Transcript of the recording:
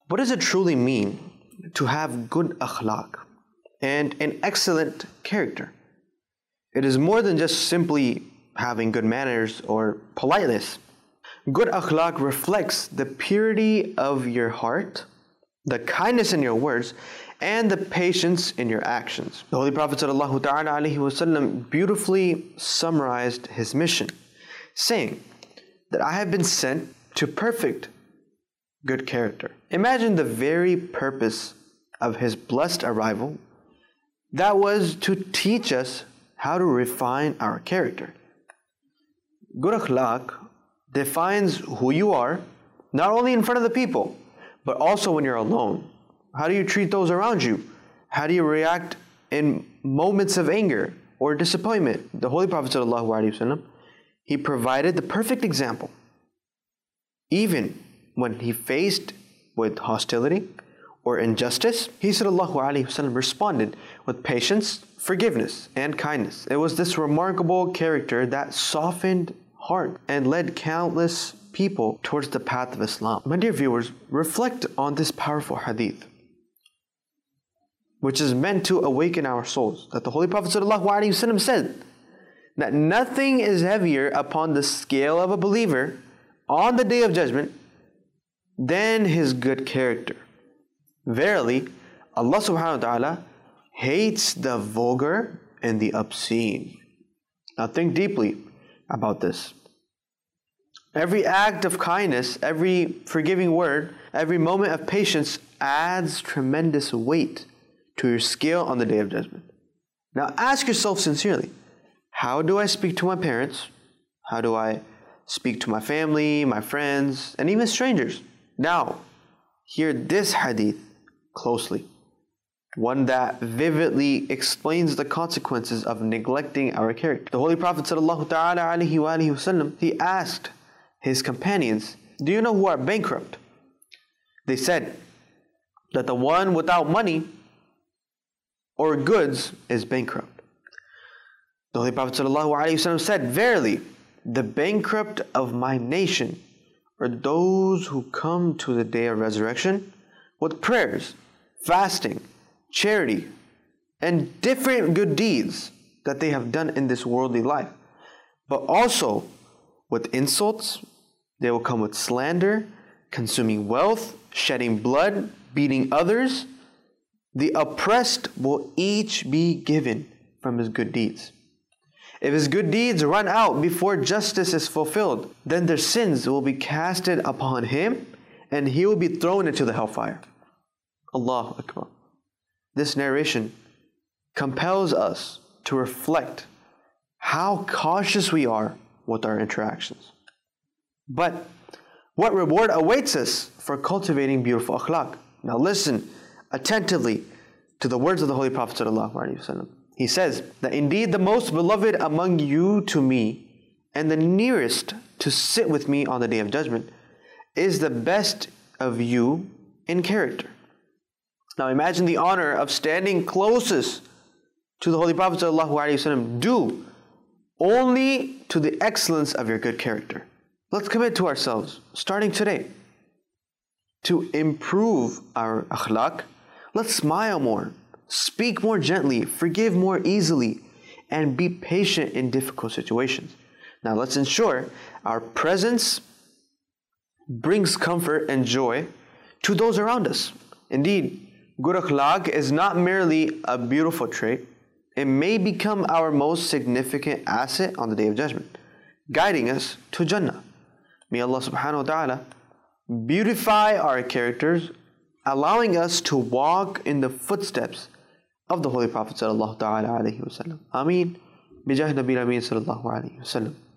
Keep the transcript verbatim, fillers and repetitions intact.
What does it truly mean to have good akhlaq and an excellent character? It is more than just simply having good manners or politeness. Good akhlaq reflects the purity of your heart, the kindness in your words, and the patience in your actions. The Holy Prophet ﷺ beautifully summarized his mission, saying that I have been sent to perfect good character. Imagine the very purpose of his blessed arrival. That was to teach us how to refine our character. Good akhlaq defines who you are, not only in front of the people, but also when you're alone. How do you treat those around you? How do you react in moments of anger or disappointment? The Holy Prophet ﷺ, he provided the perfect example. Even when he faced with hostility or injustice, he ﷺ responded with patience, forgiveness, and kindness. It was this remarkable character that softened heart and led countless people towards the path of Islam. My dear viewers, reflect on this powerful hadith, which is meant to awaken our souls. That the Holy Prophet ﷺ said that nothing is heavier upon the scale of a believer on the Day of Judgment than his good character. Verily, Allah subhanahu wa ta'ala hates the vulgar and the obscene. Now think deeply about this. Every act of kindness, every forgiving word, every moment of patience adds tremendous weight to your scale on the Day of Judgment. Now ask yourself sincerely, how do I speak to my parents? How do I speak to my family, my friends, and even strangers? Now, hear this hadith closely. One that vividly explains the consequences of neglecting our character. The Holy Prophet ﷺ, he asked his companions, do you know who are bankrupt? They said that the one without money or goods is bankrupt. The Holy Prophet ﷺ said, verily, the bankrupt of my nation are those who come to the day of resurrection with prayers, fasting, charity, and different good deeds that they have done in this worldly life. But also with insults, they will come with slander, consuming wealth, shedding blood, beating others. The oppressed will each be given from his good deeds. If his good deeds run out before justice is fulfilled, then their sins will be casted upon him and he will be thrown into the hellfire. Allahu Akbar. This narration compels us to reflect how cautious we are with our interactions. But what reward awaits us for cultivating beautiful akhlaq? Now listen attentively to the words of the Holy Prophet ﷺ. He says that indeed the most beloved among you to me and the nearest to sit with me on the Day of Judgment is the best of you in character. Now imagine the honor of standing closest to the Holy Prophet ﷺ due only to the excellence of your good character. Let's commit to ourselves, starting today, to improve our akhlaq. Let's smile more, speak more gently, forgive more easily, and be patient in difficult situations. Now let's ensure our presence brings comfort and joy to those around us. Indeed, good akhlaq is not merely a beautiful trait. It may become our most significant asset on the Day of Judgment, guiding us to Jannah. May Allah subhanahu wa ta'ala beautify our characters, allowing us to walk in the footsteps of the Holy Prophet sallallahu ta'ala alayhi wa sallam. Ameen. Bijah Nabi Ameen sallallahu alayhi wa sallam.